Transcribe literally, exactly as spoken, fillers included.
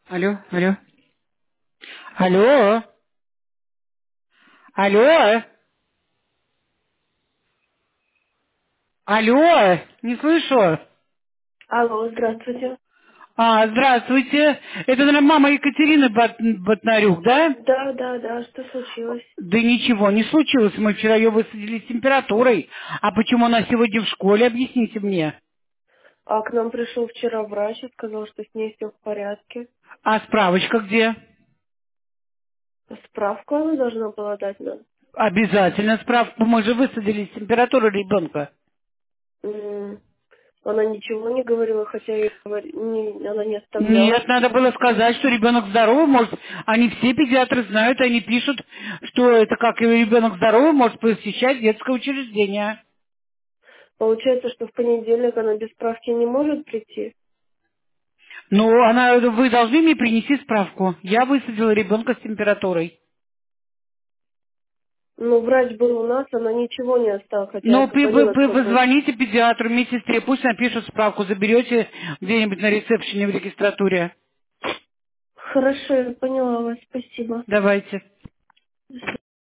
Алло, алло. Алло. Алло. Алло. Не слышу. Алло, здравствуйте. А, здравствуйте. Это, наверное, мама Екатерины Бат- Батнарюк, да? Да, да, да, что случилось? Да ничего не случилось. Мы вчера ее высадили с температурой. А почему она сегодня в школе? Объясните мне. А к нам пришел вчера врач и сказал, что с ней все в порядке. А справочка где? Справку она должна была дать нам. Обязательно справку. Мы же высадили с температурой ребенка. М, Она ничего не говорила, хотя ей говори- не- она не оставляла. Нет, надо было сказать, что ребенок здоровый, может, они все педиатры знают, они пишут, что это как и ребенок здоровый может посещать детское учреждение. Получается, что в понедельник она без справки не может прийти. Ну, она, вы должны мне принести справку. Я высадила ребенка с температурой. Но врач был у нас, она ничего не оставила, хотя я Ну, вы, вы- позвонила вы сколько. позвоните педиатру, медсестре, пусть напишут справку, заберете где-нибудь на ресепшене в регистратуре. Хорошо, я поняла вас, спасибо. Давайте. До свидания.